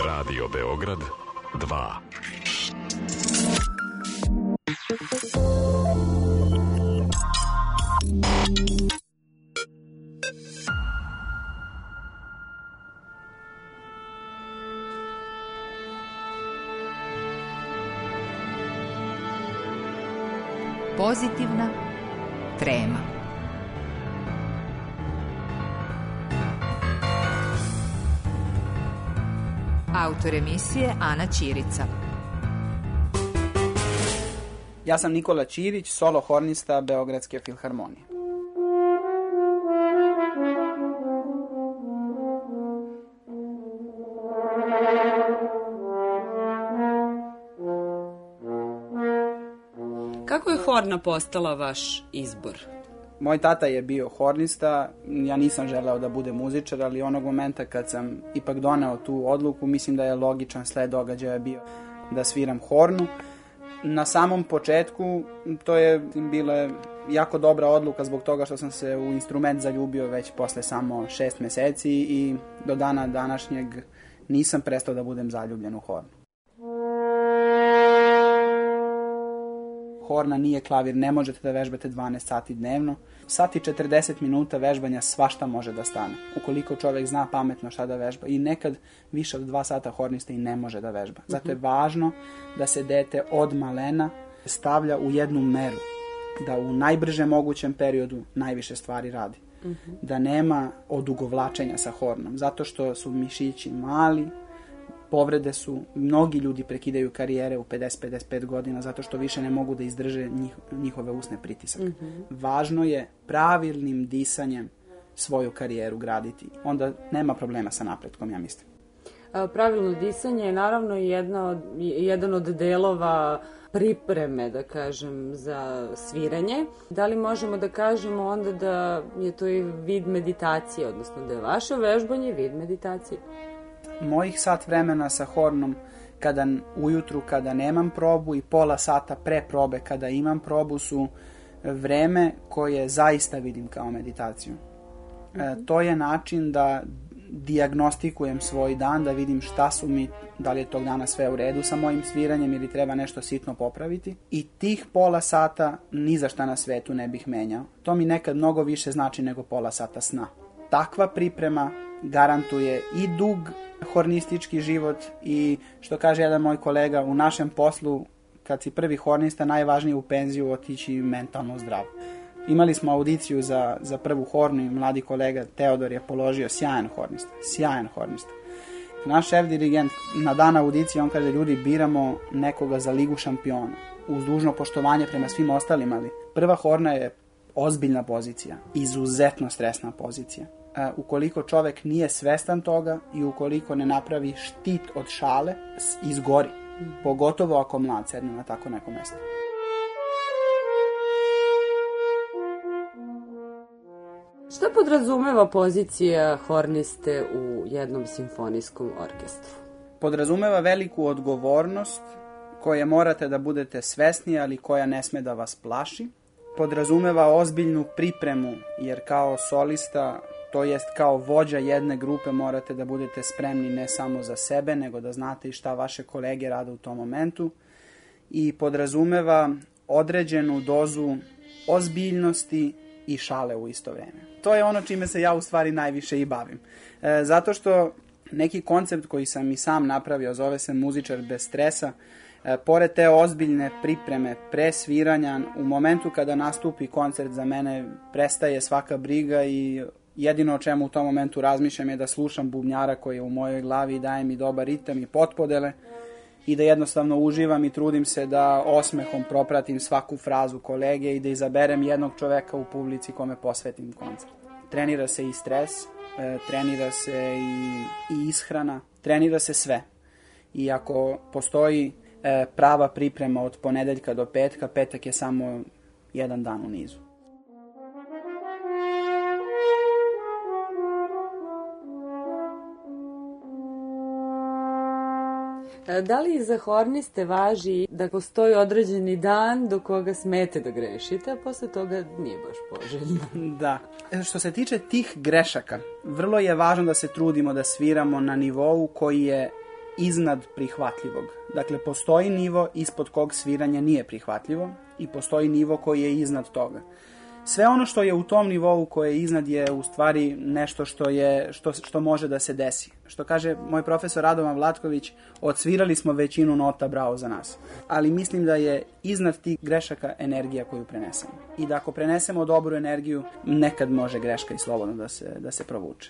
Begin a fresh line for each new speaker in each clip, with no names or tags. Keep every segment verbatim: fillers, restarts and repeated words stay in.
Radio Beograd dva.
Pozitivna trema. Autor emisije Ana Ćirica.
Ja sam Nikola Ćirić, solo hornista Beogradske filharmonije.
Kako je horna postala vaš izbor?
Moj tata je bio hornista, ja nisam želeo da budem muzičar, ali onog momenta kad sam ipak doneo tu odluku, mislim da je logičan sled događaja bio da sviram hornu. Na samom početku to je bila jako dobra odluka zbog toga što sam se u instrument zaljubio već posle samo šest meseci i do dana današnjeg nisam prestao da budem zaljubljen u hornu. Horna nije klavir, ne možete da vežbate dvanaest sati dnevno. Sat i četrdeset minuta vežbanja svašta može da stane. Ukoliko čovjek zna pametno šta da vežba. I nekad više od dva sata hornista i ne može da vežba. Zato je važno da se dete od malena stavlja u jednu meru. Da u najbrže mogućem periodu najviše stvari radi. Uh-huh. Da nema odugovlačenja sa hornom. Zato što su mišići mali, povrede su, mnogi ljudi prekidaju karijere u pedeset do pedeset pet godina zato što više ne mogu da izdrže njih, njihove usne pritisak. Mm-hmm. Važno je pravilnim disanjem svoju karijeru graditi. Onda nema problema sa napretkom, ja mislim.
Pravilno disanje je naravno jedna od, jedan od delova pripreme, da kažem, za sviranje. Da li možemo da kažemo onda da je to i vid meditacije, odnosno da je vaše vežbanje vid meditacije?
Mojih sat vremena sa hornom kada ujutru kada nemam probu i pola sata pre probe kada imam probu su vreme koje zaista vidim kao meditaciju. Mm-hmm. E, to je način da dijagnostikujem svoj dan, da vidim šta su mi, da li je tog dana sve u redu sa mojim sviranjem ili treba nešto sitno popraviti. I tih pola sata ni za šta na svetu ne bih menjao. To mi nekad mnogo više znači nego pola sata sna. Takva priprema garantuje i dug hornistički život i što kaže jedan moj kolega, u našem poslu kad si prvi hornista najvažnije u penziju otići mentalno zdrav. Imali smo audiciju za, za prvu hornu i mladi kolega Teodor je položio sjajan hornista, sjajan hornista. Naš šef dirigent na dan audicije on kaže ljudi biramo nekoga za ligu šampiona uz dužno poštovanje prema svim ostalim, ali prva horna je ozbiljna pozicija, izuzetno stresna pozicija. Uh, ukoliko čovek nije svestan toga i ukoliko ne napravi štit od šale, izgori. Mm. Pogotovo ako mlad sedne na tako neko mesto.
Šta podrazumeva pozicija horniste u jednom simfonijskom orkestru?
Podrazumeva veliku odgovornost koje morate da budete svesni, ali koja ne sme da vas plaši. Podrazumeva ozbiljnu pripremu, jer kao solista, to jest kao vođa jedne grupe morate da budete spremni ne samo za sebe, nego da znate i šta vaše kolege rade u tom momentu. I podrazumeva određenu dozu ozbiljnosti i šale u isto vreme. To je ono čime se ja u stvari najviše i bavim. E, zato što neki koncept koji sam i sam napravio, zove se muzičar bez stresa, e, pored te ozbiljne pripreme, pre sviranja, u momentu kada nastupi koncert za mene prestaje svaka briga i jedino o čemu u tom momentu razmišljam je da slušam bubnjara koji je u mojoj glavi i daje mi dobar ritam i potpodele i da jednostavno uživam i trudim se da osmehom propratim svaku frazu kolege i da izaberem jednog čoveka u publici kome posvetim koncert. Trenira se i stres, e, trenira se i, i ishrana, trenira se sve. I ako postoji e, prava priprema od ponedeljka do petka, petak je samo jedan dan u nizu.
Da li za horniste važi da postoji određeni dan do koga smete da grešite, a posle toga nije baš poželjno?
Da. Što se tiče tih grešaka, vrlo je važno da se trudimo da sviramo na nivou koji je iznad prihvatljivog. Dakle, postoji nivo ispod kog sviranje nije prihvatljivo i postoji nivo koji je iznad toga. Sve ono što je u tom nivou koje je iznad je u stvari nešto što, je, što, što može da se desi. Što kaže moj profesor Radovan Vlatković, odsvirali smo većinu nota, bravo za nas. Ali mislim da je iznad tih grešaka energija koju prenesemo. I da ako prenesemo dobru energiju, nekad može greška i slobodno da se, da se provuče.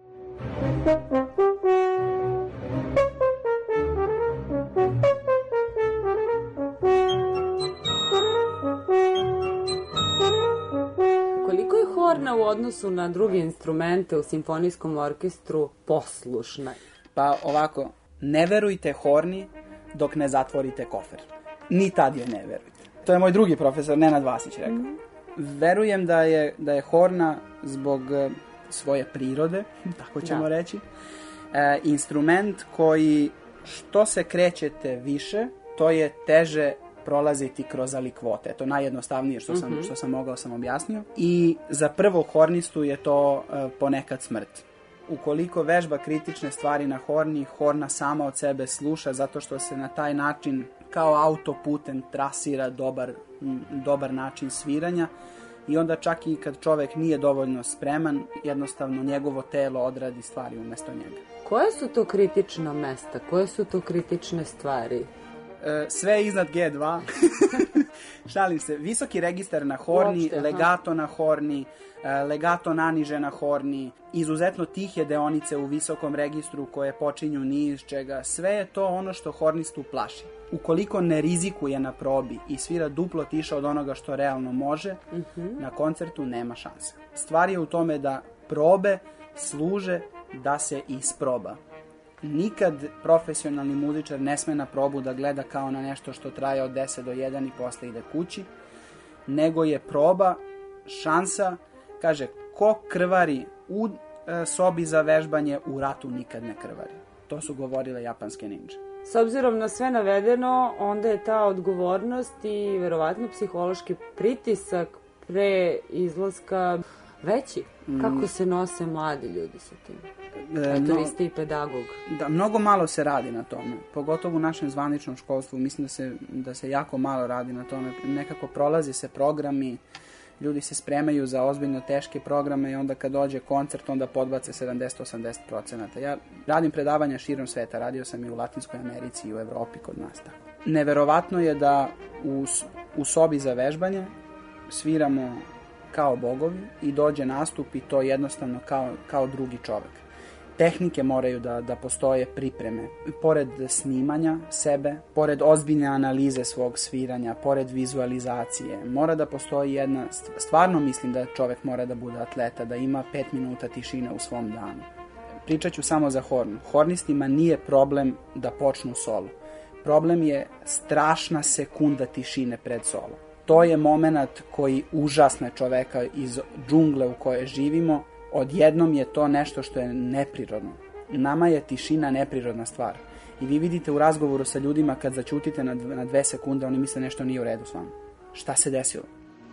Horna u odnosu na druge instrumente u simfonijskom orkestru poslušna?
Pa ovako, ne verujte horni dok ne zatvorite kofer. Ni tad joj ne verujte. To je moj drugi profesor, Nenad Vasić, rekao. Mm-hmm. Verujem da je, da je horna zbog svoje prirode, tako ćemo da. reći, e, instrument koji što se krećete više, to je teže prolaziti kroz alikvote. To najjednostavnije što sam, mm-hmm. što sam mogao sam objasnio. I za prvog hornistu je to uh, ponekad smrt. Ukoliko vežba kritične stvari na horni, horna sama od sebe sluša zato što se na taj način kao autoputem trasira dobar, m, dobar način sviranja i onda čak i kad čovek nije dovoljno spreman, jednostavno njegovo telo odradi stvari umesto njega.
Koje su to kritična mesta? Koje su to kritične stvari?
Sve iznad G dva. Šalim se. Visoki registar na horni, Uopšte, legato aha. na horni, legato naniže na horni, izuzetno tihe deonice u visokom registru koje počinju ni iz čega. Sve je to ono što hornistu plaši. Ukoliko ne rizikuje na probi i svira duplo tiše od onoga što realno može, uh-huh. na koncertu nema šanse. Stvar je u tome da probe služe da se isproba. Nikad profesionalni muzičar ne sme na probu da gleda kao na nešto što traje od deset do jedan i posle ide kući, nego je proba šansa, kaže, ko krvari u e, sobi za vežbanje, u ratu nikad ne krvari. To su govorile japanske ninja.
S obzirom na sve navedeno, onda je ta odgovornost i verovatno psihološki pritisak pre izlaska veći. Kako se nose mladi ljudi sa tim? Eto, vi ste i pedagog.
Da, mnogo malo se radi na tome. Pogotovo u našem zvaničnom školstvu. Mislim da se, da se jako malo radi na tome. Nekako prolazi se programi, ljudi se spremaju za ozbiljno teške programe i onda kad dođe koncert, onda podbace sedamdeset do osamdeset procenata. Ja radim predavanja širom sveta. Radio sam i u Latinskoj Americi i u Evropi kod nas. Tako. Neverovatno je da u, u sobi za vežbanje sviramo kao bogovi i dođe nastup i to jednostavno kao, kao drugi čovek. Tehnike moraju da, da postoje pripreme. Pored snimanja sebe, pored ozbiljne analize svog sviranja, pored vizualizacije, mora da postoji jedna, stvarno mislim da čovek mora da bude atleta, da ima pet minuta tišine u svom danu. Pričat ću samo za hornu. Hornistima nije problem da počnu solo. Problem je strašna sekunda tišine pred solo. To je moment koji užasne čoveka iz džungle u kojoj živimo. Odjednom je to nešto što je neprirodno. Nama je tišina neprirodna stvar. I vi vidite u razgovoru sa ljudima kad začutite na, na dve sekunde, oni misle nešto nije u redu s vama. Šta se desilo?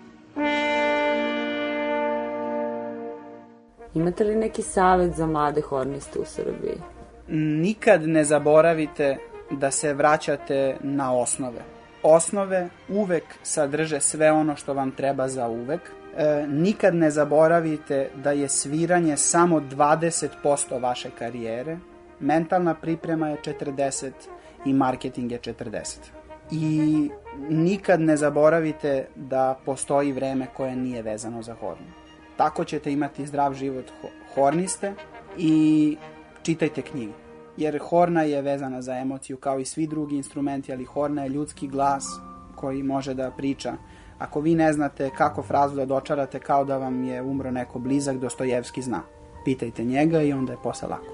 Imate li neki savjet za mlade horniste u Srbiji?
Nikad ne zaboravite da se vraćate na osnove. Osnove uvek sadrže sve ono što vam treba za uvek. E, nikad ne zaboravite da je sviranje samo dvadeset posto vaše karijere, mentalna priprema je četrdeset i marketing je četrdeset. I nikad ne zaboravite da postoji vreme koje nije vezano za hornu. Tako ćete imati zdrav život horniste i čitajte knjige. Jer horna je vezana za emociju kao i svi drugi instrumenti, ali horna je ljudski glas koji može da priča. Ako vi ne znate kako frazu da dočarate kao da vam je umro neko blizak, Dostojevski zna. Pitajte njega i onda je posle lako.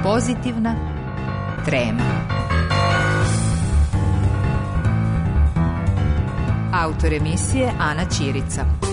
Pozitivna trema. Autor emisije Ana Ćirica.